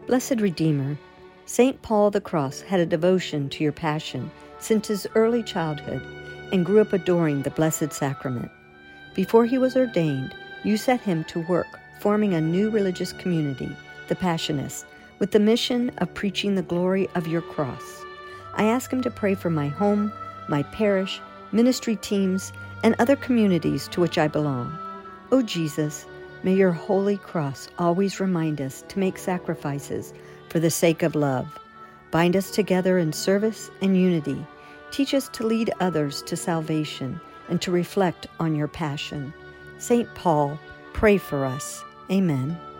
Blessed Redeemer, St. Paul the Cross had a devotion to your passion since his early childhood and grew up adoring the Blessed Sacrament. Before he was ordained, you set him to work forming a new religious community, the Passionists, with the mission of preaching the glory of your cross. I ask him to pray for my home, my parish, ministry teams, and other communities to which I belong. O Jesus, may your holy cross always remind us to make sacrifices for the sake of love. Bind us together in service and unity. Teach us to lead others to salvation and to reflect on your passion. St. Paul, pray for us. Amen.